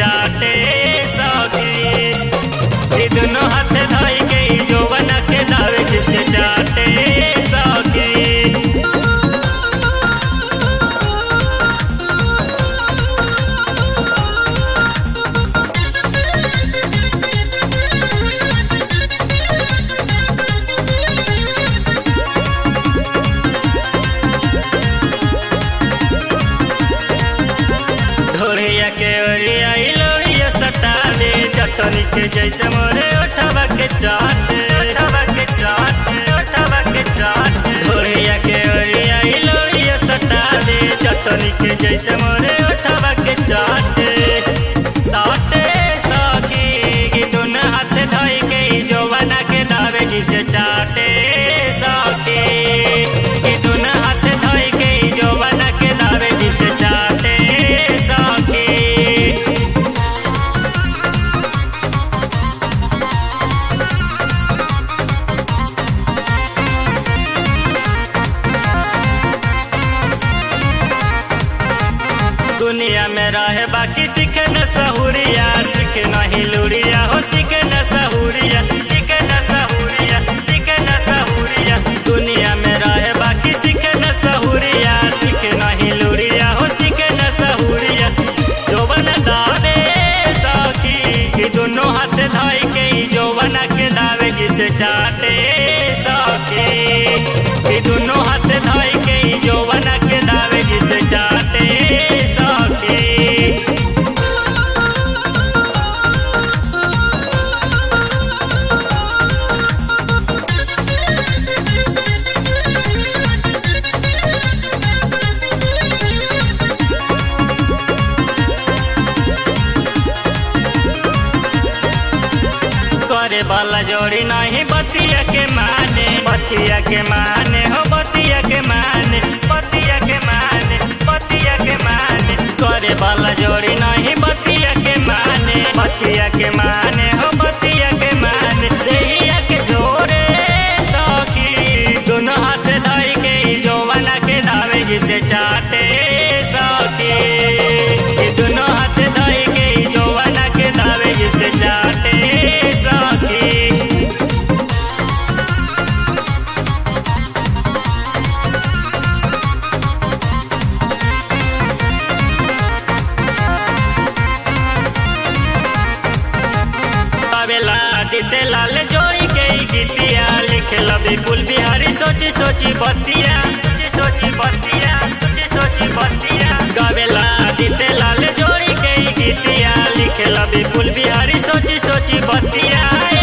चाटे सखी दोनों हाथ धोई के जो बना के दावे जिसे चाटे सखी। ढोरिया के ओरिया लोरिया सटाले चटनी के जैसे मोरे ओठवा के चाटे ढोरिया के ओरिया लोरिया सटाले चटनी के जैसे मोरे ओठवा के चाटे साटे सखी दोनों हाथ धोई के जो बना के दावे जिसे चाटे सखी दोनों हाथ धोई के जो बना के दावे जिसे चाटे दुनिया में रहे बाकी सीखे न सहूरिया सीखे नहीं लूरिया हो सीखे न सहूरिया सीखे न सहूरिया सीखे न सहूरिया दुनिया में रहे बाकी सीखे न सहूरिया सीखे नहीं लूरिया हो सीखे न सहूरिया जो बना दावे सखी दोनों हाथ धोई के जो बना के दावे जिसे चाटे सखी दोनों हाथ धोई के जो बना के दावे जिसे चाटे करे वाला जोड़ी नहीं बतिया के माने हो बतिया के माने बतिया के माने बतिया के माने करे वाला जोड़ी नहीं बतिया के माने हो बतिया के माने देहिया के जोड़े सखी दोनों हाथ धोई के जो बना के दावे जिसे चाटे सखी दोनों हाथ धोई के जो बना के दावे जिसे चाटे दिते लाल जोई के गीतिया लिखे लबी कुल बिहारी सोची सोची बतिया गावेला दिते लाल जोई के गीतिया लिखे लबी कुल बिहारी सोची सोची बतिया।